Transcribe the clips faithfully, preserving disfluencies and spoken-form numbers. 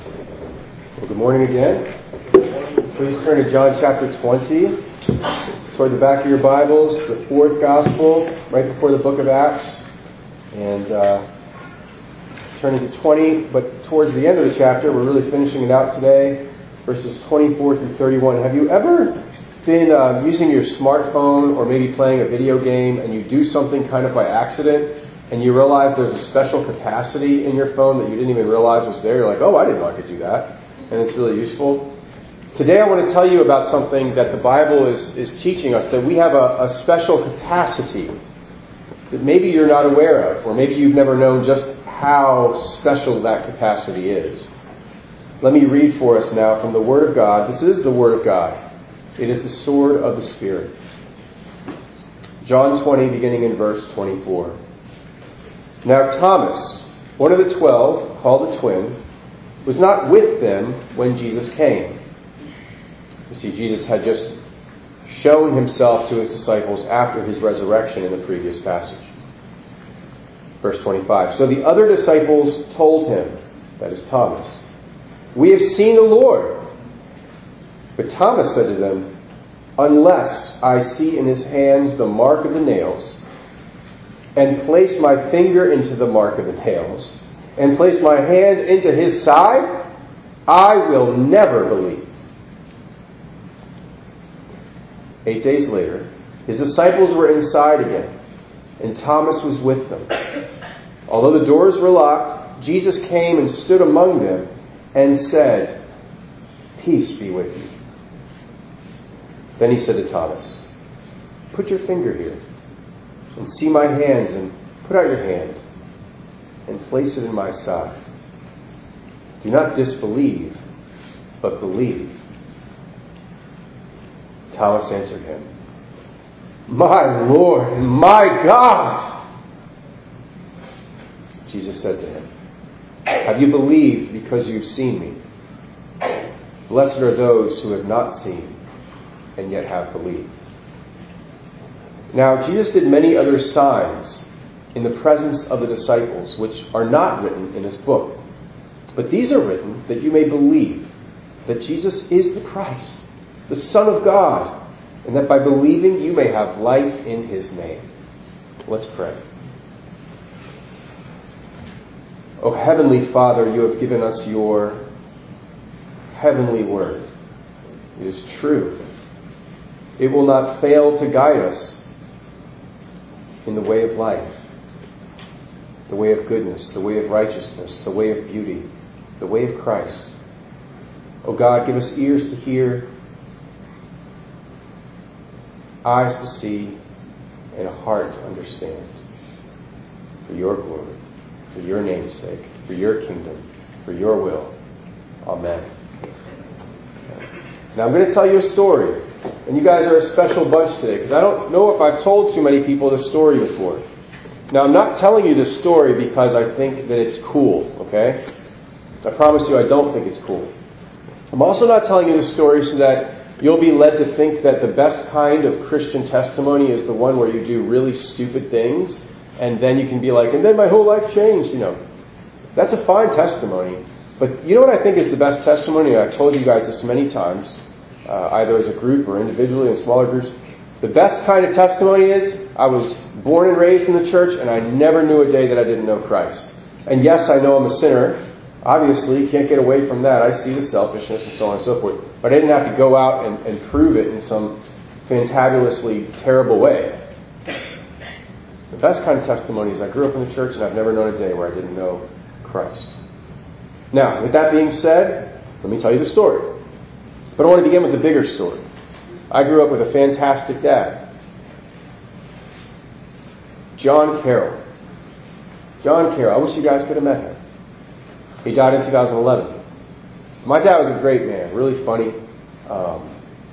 Well, good morning again. Please turn to John chapter twenty. It's toward the back of your Bibles, the fourth gospel, right before the book of Acts. And uh, turning to twenty, but towards the end of the chapter, we're really finishing it out today, verses twenty-four through thirty-one. Have you ever been uh, using your smartphone or maybe playing a video game and you do something kind of by accident and you realize there's a special capacity in your phone that you didn't even realize was there? You're like, oh, I didn't know I could do that. And it's really useful. Today I want to tell you about something that the Bible is, is teaching us, that we have a, a special capacity that maybe you're not aware of, or maybe you've never known just how special that capacity is. Let me read for us now from the Word of God. This is the Word of God. It is the sword of the Spirit. John twenty, beginning in verse twenty-four. Now Thomas, one of the twelve, called the twin, was not with them when Jesus came. You see, Jesus had just shown himself to his disciples after his resurrection in the previous passage. Verse twenty-five. So the other disciples told him, that is Thomas, "We have seen the Lord." But Thomas said to them, "Unless I see in his hands the mark of the nails, and place my finger into the mark of the nails, and place my hand into his side, I will never believe." Eight days later, his disciples were inside again, and Thomas was with them. Although the doors were locked, Jesus came and stood among them and said, "Peace be with you." Then he said to Thomas, "Put your finger here, and see my hands, and put out your hand, and place it in my side. Do not disbelieve, but believe." Thomas answered him, "My Lord and my God!" Jesus said to him, "Have you believed because you've seen me? Blessed are those who have not seen and yet have believed." Now Jesus did many other signs in the presence of the disciples, which are not written in this book. But these are written that you may believe that Jesus is the Christ, the Son of God, and that by believing you may have life in his name. Let's pray. O Heavenly Father, you have given us your heavenly word. It is true. It will not fail to guide us in the way of life, the way of goodness, the way of righteousness, the way of beauty, the way of Christ. O God, give us ears to hear, eyes to see, and a heart to understand. For your glory, for your name's sake, for your kingdom, for your will. Amen. Now I'm going to tell you a story. And you guys are a special bunch today, because I don't know if I've told too many people this story before. Now, I'm not telling you this story because I think that it's cool, okay? I promise you I don't think it's cool. I'm also not telling you this story so that you'll be led to think that the best kind of Christian testimony is the one where you do really stupid things, and then you can be like, and then my whole life changed, you know. That's a fine testimony. But you know what I think is the best testimony? I've told you guys this many times. Uh, either as a group or individually in smaller groups. The best kind of testimony is, I was born and raised in the church and I never knew a day that I didn't know Christ. And yes, I know I'm a sinner. Obviously, can't get away from that. I see the selfishness and so on and so forth. But I didn't have to go out and, and prove it in some fantabulously terrible way. The best kind of testimony is, I grew up in the church and I've never known a day where I didn't know Christ. Now, with that being said, let me tell you the story. But I want to begin with the bigger story. I grew up with a fantastic dad. John Carroll. John Carroll. I wish you guys could have met him. He died in two thousand eleven. My dad was a great man, really funny. Um,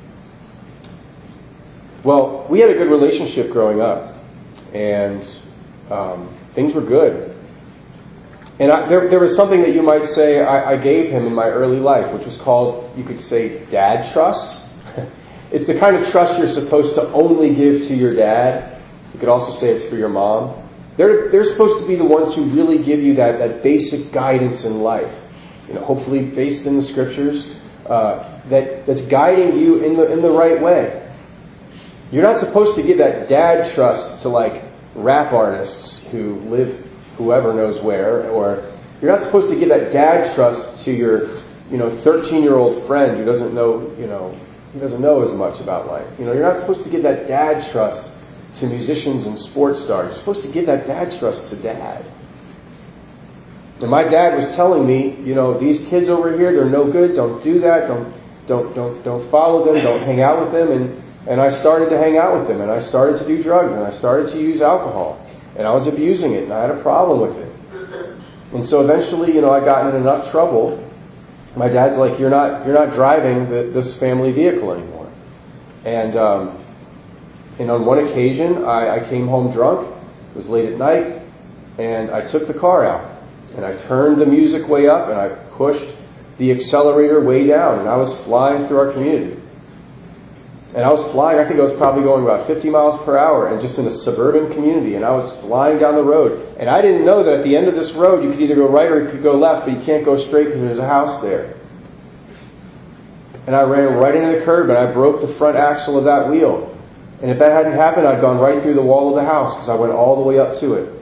well, we had a good relationship growing up, and um, things were good. And I, there, there was something that you might say I, I gave him in my early life, which was called, you could say, dad trust. It's the kind of trust you're supposed to only give to your dad. You could also say it's for your mom. They're, they're supposed to be the ones who really give you that, that basic guidance in life. you know, hopefully based in the Scriptures, uh, that that's guiding you in the in the right way. You're not supposed to give that dad trust to like rap artists who live whoever knows where, or you're not supposed to give that dad trust to your, you know, thirteen-year-old friend who doesn't know, you know, who doesn't know as much about life. You know, you're not supposed to give that dad trust to musicians and sports stars. You're supposed to give that dad trust to dad. And my dad was telling me, you know, these kids over here, they're no good. Don't do that. Don't, don't, don't, don't follow them. Don't hang out with them. And and I started to hang out with them, and I started to do drugs, and I started to use alcohol, and I was abusing it, and I had a problem with it. And so eventually, you know, I got in enough trouble. My dad's like, "You're not, you're not driving the, this family vehicle anymore." And um, and on one occasion, I, I came home drunk. It was late at night, and I took the car out, and I turned the music way up, and I pushed the accelerator way down, and I was flying through our community. And I was flying, I think I was probably going about fifty miles per hour, and just in a suburban community, and I was flying down the road. And I didn't know that at the end of this road, you could either go right or you could go left, but you can't go straight because there's a house there. And I ran right into the curb, and I broke the front axle of that wheel. And if that hadn't happened, I'd gone right through the wall of the house because I went all the way up to it.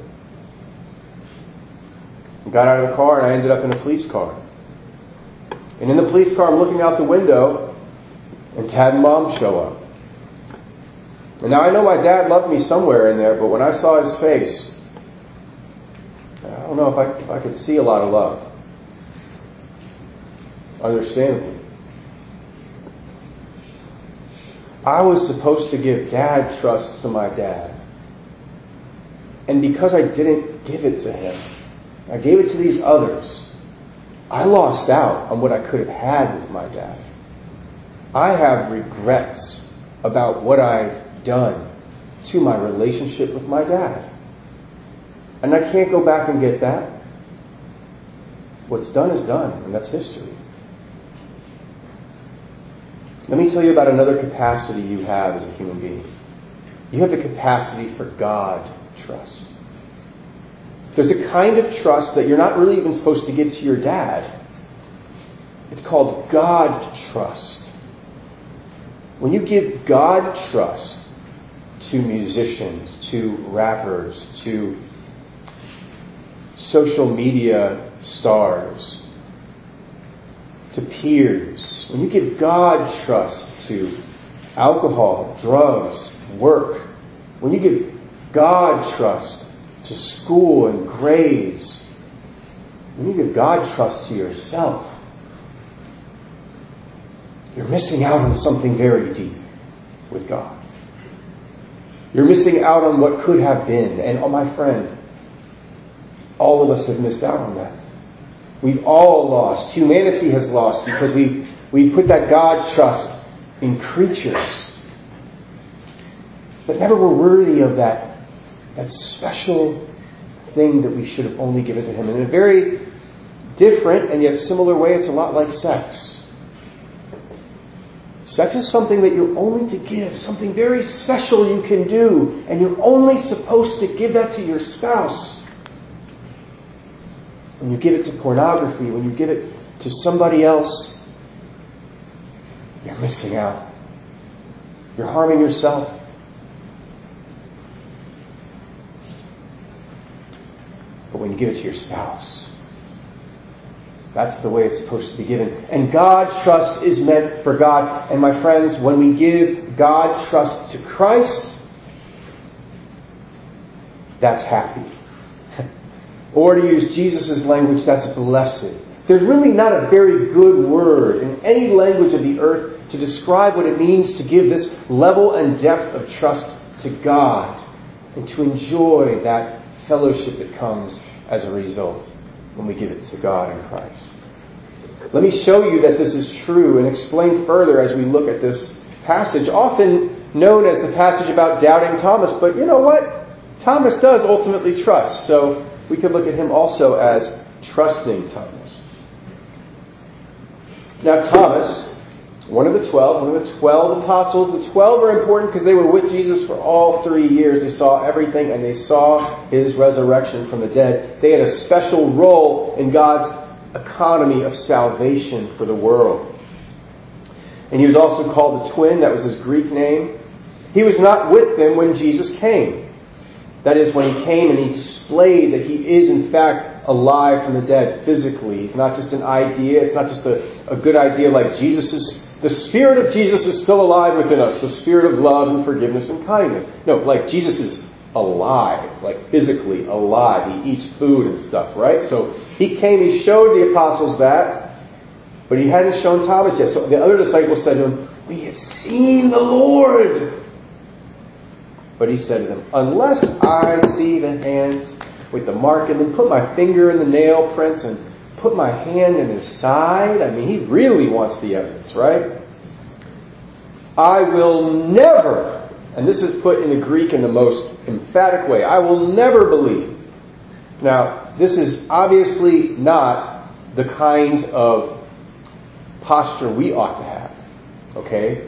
I got out of the car, and I ended up in a police car. And in the police car, I'm looking out the window, and Dad and Mom show up. And now I know my dad loved me somewhere in there, but when I saw his face, I don't know if I, if I could see a lot of love. Understandably. I was supposed to give Dad trust to my dad. And because I didn't give it to him, I gave it to these others, I lost out on what I could have had with my dad. I have regrets about what I've done to my relationship with my dad. And I can't go back and get that. What's done is done, and that's history. Let me tell you about another capacity you have as a human being. You have the capacity for God trust. There's a kind of trust that you're not really even supposed to give to your dad. It's called God trust. When you give God trust to musicians, to rappers, to social media stars, to peers, when you give God trust to alcohol, drugs, work, when you give God trust to school and grades, when you give God trust to yourself, you're missing out on something very deep with God. You're missing out on what could have been. And oh, my friend, all of us have missed out on that. We've all lost. Humanity has lost because we we put that God trust in creatures that never were worthy of that, that special thing that we should have only given to Him. In a very different and yet similar way, it's a lot like sex. Sex is something that you're only to give, something very special you can do, and you're only supposed to give that to your spouse. When you give it to pornography, when you give it to somebody else, you're missing out. You're harming yourself. But when you give it to your spouse, that's the way it's supposed to be given. And God trust is meant for God. And my friends, when we give God trust to Christ, that's happy. Or to use Jesus' language, that's blessed. There's really not a very good word in any language of the earth to describe what it means to give this level and depth of trust to God and to enjoy that fellowship that comes as a result when we give it to God in Christ. Let me show you that this is true and explain further as we look at this passage, often known as the passage about doubting Thomas. But you know what? Thomas does ultimately trust. So we could look at him also as trusting Thomas. Now Thomas, one of the twelve, one of the twelve apostles. The twelve are important because they were with Jesus for all three years. They saw everything and they saw His resurrection from the dead. They had a special role in God's economy of salvation for the world. And he was also called the twin. That was his Greek name. He was not with them when Jesus came. That is, when he came and he displayed that he is in fact alive from the dead physically. He's not just an idea. It's not just a, a good idea like Jesus is. The Spirit of Jesus is still alive within us. The Spirit of love and forgiveness and kindness. No, like Jesus is alive, like physically alive. He eats food and stuff, right? So he came, he showed the apostles that, but he hadn't shown Thomas yet. So the other disciples said to him, "We have seen the Lord." But he said to them, "Unless I see the hands with the mark in them, put my finger in the nail prints and put my hand in his side." I mean, he really wants the evidence, right? "I will never," and this is put in the Greek in the most emphatic way, "I will never believe." Now, this is obviously not the kind of posture we ought to have, okay?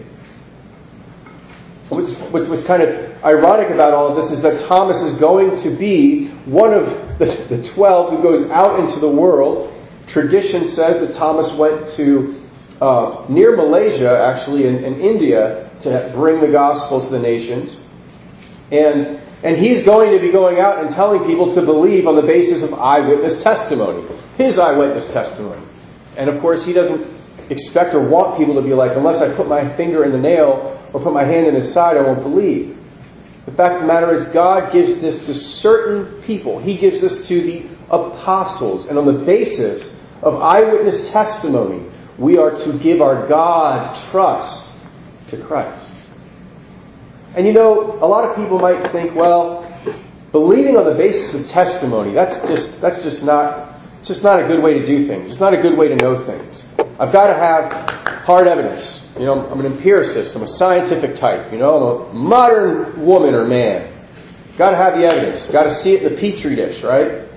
What's, what's, what's kind of ironic about all of this is that Thomas is going to be one of the, the twelve who goes out into the world. Tradition says that Thomas went to uh, near Malaysia, actually, in, in India, to bring the gospel to the nations. And, and he's going to be going out and telling people to believe on the basis of eyewitness testimony. His eyewitness testimony. And of course, he doesn't expect or want people to be like, "Unless I put my finger in the nail or put my hand in his side, I won't believe." The fact of the matter is, God gives this to certain people. He gives this to the apostles. And on the basis of eyewitness testimony, we are to give our God trust to Christ. And you know, a lot of people might think, well, believing on the basis of testimony, that's just that's just not it's just not a good way to do things. It's not a good way to know things. I've got to have hard evidence. You know, I'm an empiricist. I'm a scientific type. You know, I'm a modern woman or man. Got to have the evidence. Got to see it in the petri dish, right?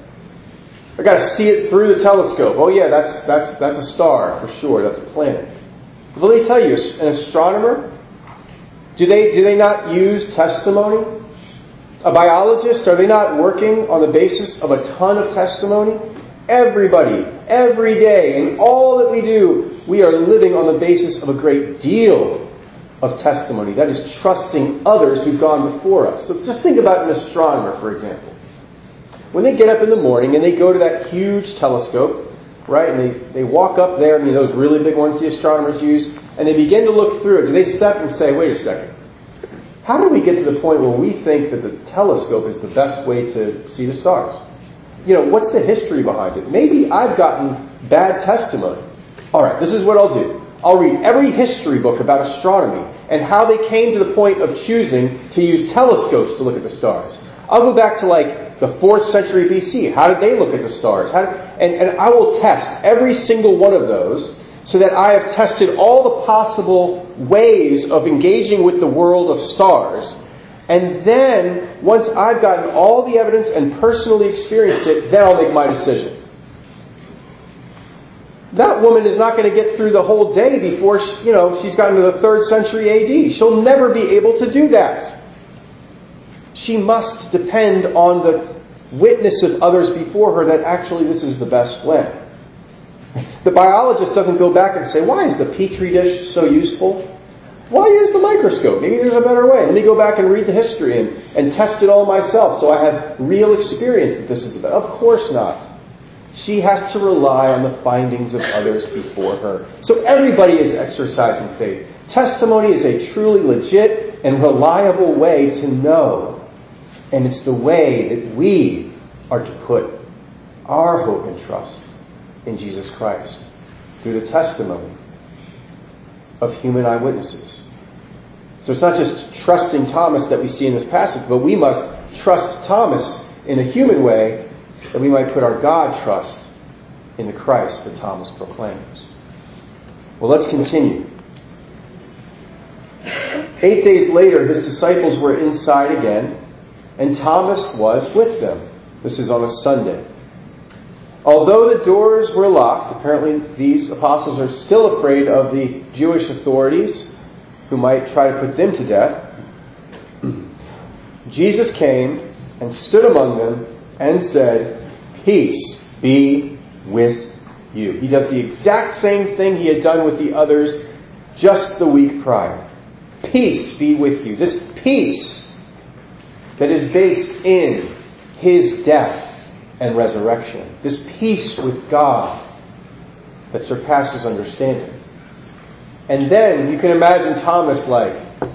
I got to see it through the telescope. Oh yeah, that's that's that's a star for sure. That's a planet. But let me tell you, an astronomer, do they do they not use testimony? A biologist, are they not working on the basis of a ton of testimony? Everybody, every day, in all that we do, we are living on the basis of a great deal of testimony. That is trusting others who've gone before us. So just think about an astronomer, for example. When they get up in the morning and they go to that huge telescope, right, and they, they walk up there, I mean, those really big ones the astronomers use, and they begin to look through it, do they step and say, "Wait a second, how do we get to the point where we think that the telescope is the best way to see the stars? You know, what's the history behind it? Maybe I've gotten bad testimony. All right, this is what I'll do. I'll read every history book about astronomy and how they came to the point of choosing to use telescopes to look at the stars. I'll go back to like the fourth century B C. How did they look at the stars? How did, and, and I will test every single one of those so that I have tested all the possible ways of engaging with the world of stars. And then, once I've gotten all the evidence and personally experienced it, then I'll make my decision." That woman is not going to get through the whole day before she, you know, she's gotten to the third century A D. She'll never be able to do that. She must depend on the witness of others before her that actually this is the best way. The biologist doesn't go back and say, "Why is the petri dish so useful? Why use the microscope? Maybe there's a better way. Let me go back and read the history and, and test it all myself so I have real experience that this is about." Of course not. She has to rely on the findings of others before her. So everybody is exercising faith. Testimony is a truly legit and reliable way to know. And it's the way that we are to put our hope and trust in Jesus Christ through the testimony of human eyewitnesses. So it's not just trusting Thomas that we see in this passage, but we must trust Thomas in a human way that we might put our God trust in the Christ that Thomas proclaims. Well, let's continue. Eight days later, his disciples were inside again, and Thomas was with them. This is on a Sunday. Although the doors were locked, apparently these apostles are still afraid of the Jewish authorities who might try to put them to death. Jesus came and stood among them and said, "Peace be with you. He does the exact same thing he had done with the others just the week prior. Peace be with you. This peace that is based in his death and resurrection. This peace with God that surpasses understanding. And then you can imagine Thomas like,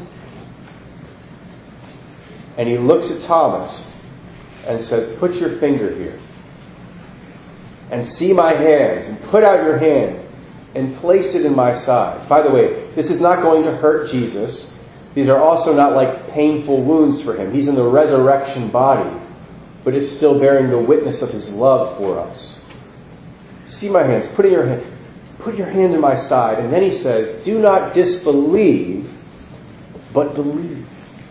and he looks at Thomas and says, put your finger here and see my hands, and put out your hand and place it in my side. By the way, this is not going to hurt Jesus. These are also not like painful wounds for him. He's in the resurrection body, but it's still bearing the witness of his love for us. See my hands, put in your hand, put your hand in my side. And then he says, do not disbelieve, but believe.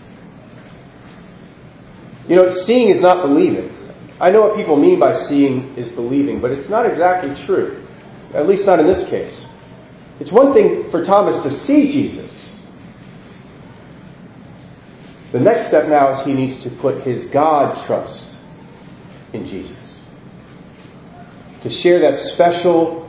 You know, seeing is not believing. I know what people mean by seeing is believing, but it's not exactly true. At least not in this case. It's one thing for Thomas to see Jesus. The next step now is he needs to put his God trust in Jesus. To share that special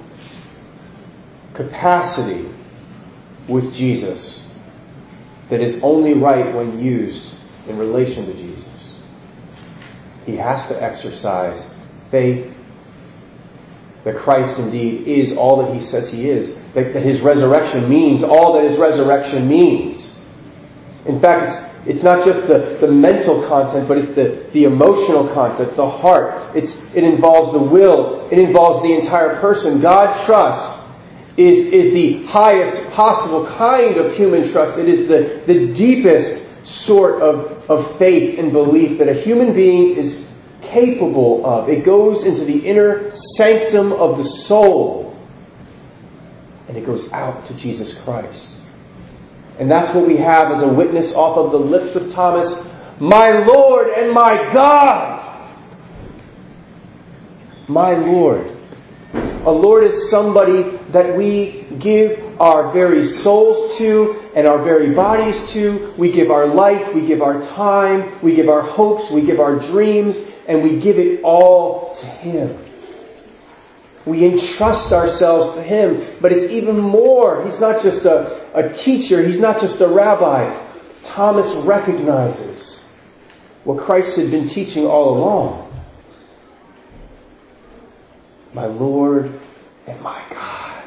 capacity with Jesus that is only right when used in relation to Jesus. He has to exercise faith that Christ indeed is all that he says he is. That, that his resurrection means all that his resurrection means. In fact, it's, it's not just the, the mental content, but it's the, the emotional content, the heart. It's, it involves the will. It involves the entire person. God trust is, is the highest possible kind of human trust. It is the, the deepest sort of, of faith and belief that a human being is capable of. It goes into the inner sanctum of the soul, and it goes out to Jesus Christ. And that's what we have as a witness off of the lips of Thomas, my Lord and my God. My Lord. A Lord is somebody that we give our very souls to and our very bodies to. We give our life, we give our time, we give our hopes, we give our dreams, and we give it all to Him. We entrust ourselves to Him, but it's even more. He's not just a, a teacher, He's not just a rabbi. Thomas recognizes what Christ had been teaching all along. My Lord and my God.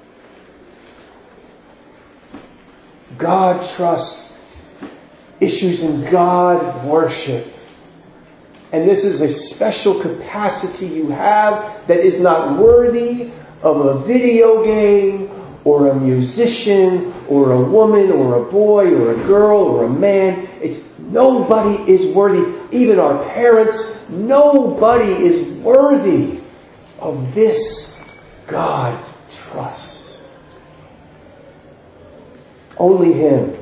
God trust issues in God worship. And this is a special capacity you have that is not worthy of a video game or a musician or a woman or a boy or a girl or a man. It's nobody is worthy. Even our parents, nobody is worthy of this God trust. Only Him.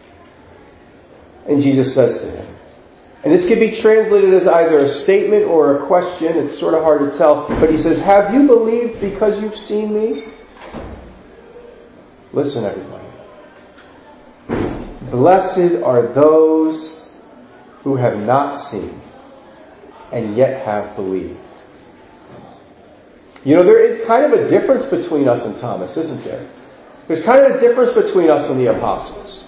And Jesus says to him, and this could be translated as either a statement or a question. It's sort of hard to tell. But He says, have you believed because you've seen me? Listen, everybody. Blessed are those who have not seen and yet have believed. You know, there is kind of a difference between us and Thomas, isn't there? There's kind of a difference between us and the apostles.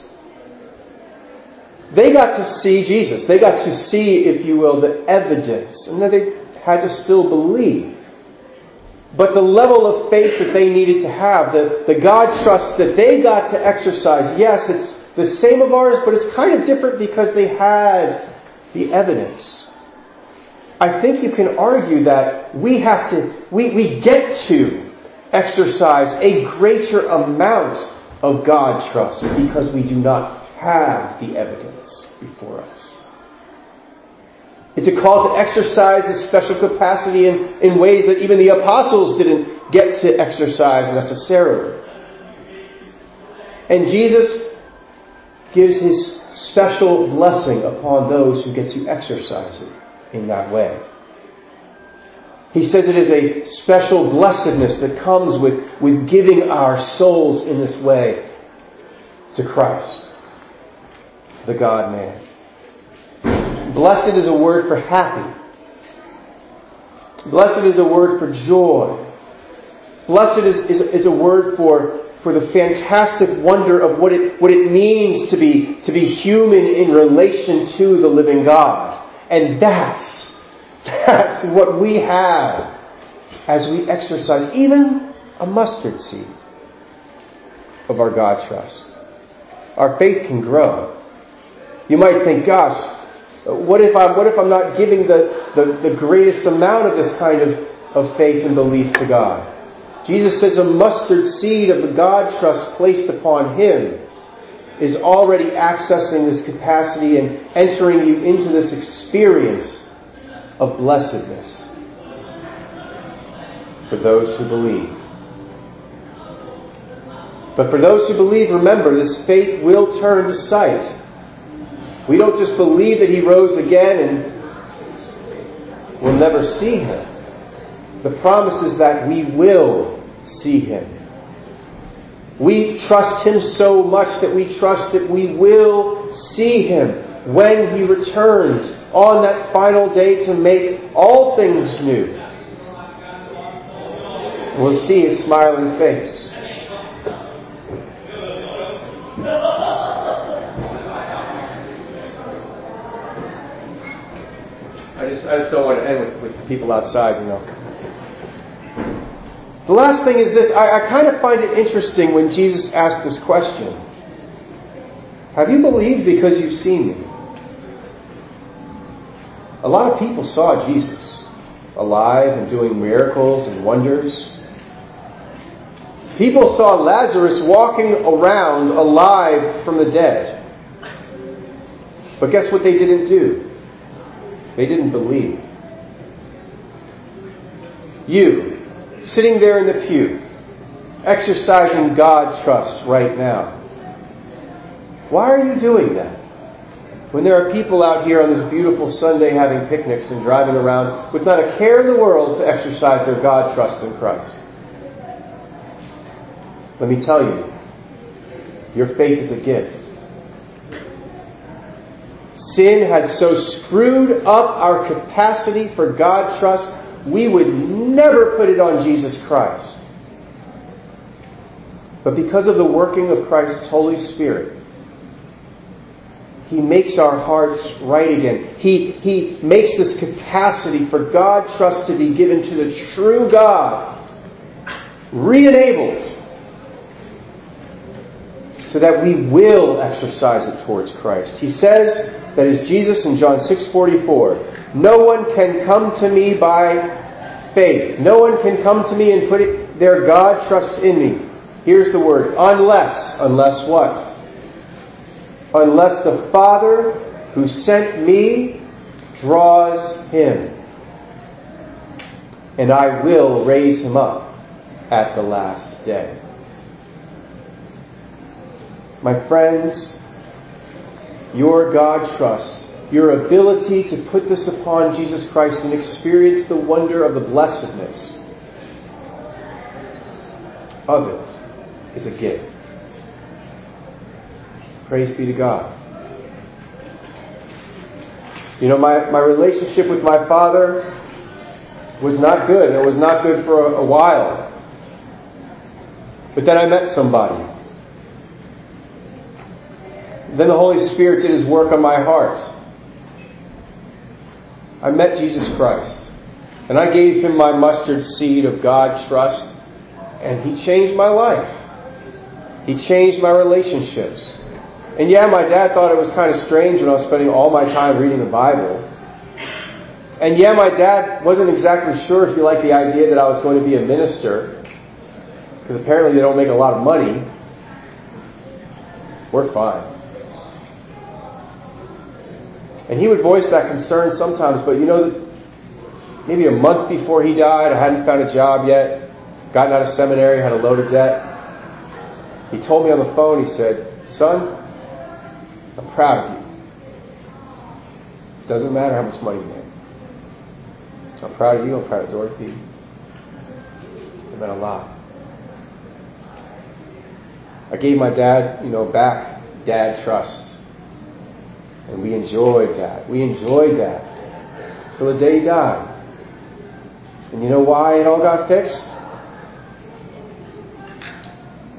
They got to see Jesus. They got to see, if you will, the evidence. And then they had to still believe. But the level of faith that they needed to have, the, the God trust that they got to exercise, yes, it's the same of ours, but it's kind of different because they had the evidence. I think you can argue that we have to, we, we get to exercise a greater amount of God trust because we do not have the evidence before us. It's a call to exercise this special capacity in, in ways that even the apostles didn't get to exercise necessarily. And Jesus gives His special blessing upon those who get to exercise it in that way. He says it is a special blessedness that comes with, with giving our souls in this way to Christ, the God-man. Blessed is a word for happy. Blessed is a word for joy. Blessed is, is, is a word for, for the fantastic wonder of what it, what it means to be, to be human in relation to the living God. And that's, that's what we have as we exercise even a mustard seed of our God trust. Our faith can grow. You might think, gosh, what if I'm, what if I'm not giving the, the, the greatest amount of this kind of, of faith and belief to God? Jesus says a mustard seed of the God trust placed upon Him is already accessing this capacity and entering you into this experience of blessedness for those who believe. But for those who believe, remember, this faith will turn to sight. We don't just believe that He rose again and we'll never see Him. The promise is that we will see Him. We trust Him so much that we trust that we will see Him when He returns on that final day to make all things new. We'll see His smiling face. I just, I just don't want to end with, with people outside, you know. The last thing is this. I, I kind of find it interesting when Jesus asked this question. Have you believed because you've seen me? A lot of people saw Jesus alive and doing miracles and wonders. People saw Lazarus walking around alive from the dead. But guess what they didn't do? They didn't believe. You, sitting there in the pew, exercising God trust right now. Why are you doing that? When there are people out here on this beautiful Sunday having picnics and driving around with not a care in the world to exercise their God trust in Christ. Let me tell you, your faith is a gift. Sin had so screwed up our capacity for God trust, we would never put it on Jesus Christ. But because of the working of Christ's Holy Spirit, He makes our hearts right again. He, he makes this capacity for God trust to be given to the true God re-enabled so that we will exercise it towards Christ. He says, that is Jesus in John six forty-four, no one can come to me by faith. No one can come to me and put it, their God trust in me. Here's the word, unless, unless what? Unless the Father who sent me draws him. And I will raise him up at the last day. My friends, your God trust, your ability to put this upon Jesus Christ and experience the wonder of the blessedness of it is a gift. Praise be to God. You know, my, my relationship with my father was not good. It was not good for a, a while. But then I met somebody. Then the Holy Spirit did His work on my heart. I met Jesus Christ. And I gave Him my mustard seed of God trust. And He changed my life. He changed my relationships. And yeah, my dad thought it was kind of strange when I was spending all my time reading the Bible. And yeah, my dad wasn't exactly sure if he liked the idea that I was going to be a minister. Because apparently they don't make a lot of money. We're fine. And he would voice that concern sometimes, but you know, maybe a month before he died, I hadn't found a job yet, gotten out of seminary, had a load of debt. He told me on the phone, he said, son, I'm proud of you. It doesn't matter how much money you make. I'm proud of you, I'm proud of Dorothy. It meant a lot. I gave my dad, you know, back dad trust. And we enjoyed that. We enjoyed that. Till the day he died. And you know why it all got fixed?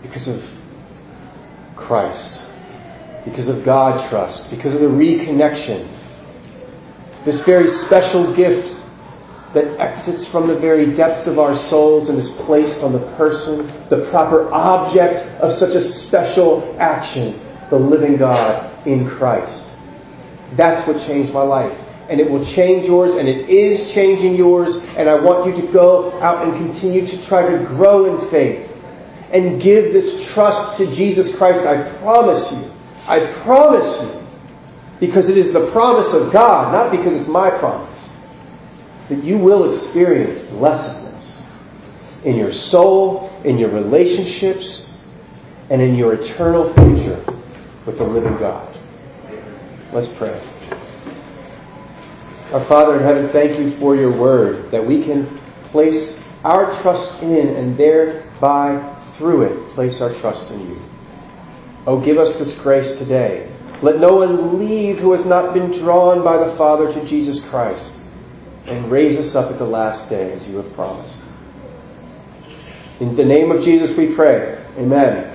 Because of Christ. Because of God trust. Because of the reconnection. This very special gift that exits from the very depths of our souls and is placed on the person, the proper object of such a special action, the living God in Christ. That's what changed my life. And it will change yours, and it is changing yours. And I want you to go out and continue to try to grow in faith and give this trust to Jesus Christ. I promise you. I promise you. Because it is the promise of God, not because it's my promise, that you will experience blessedness in your soul, in your relationships, and in your eternal future with the living God. Let's pray. Our Father in heaven, thank you for your word, that we can place our trust in and thereby, through it, place our trust in you. Oh, give us this grace today. Let no one leave who has not been drawn by the Father to Jesus Christ, and raise us up at the last day as you have promised. In the name of Jesus we pray. Amen.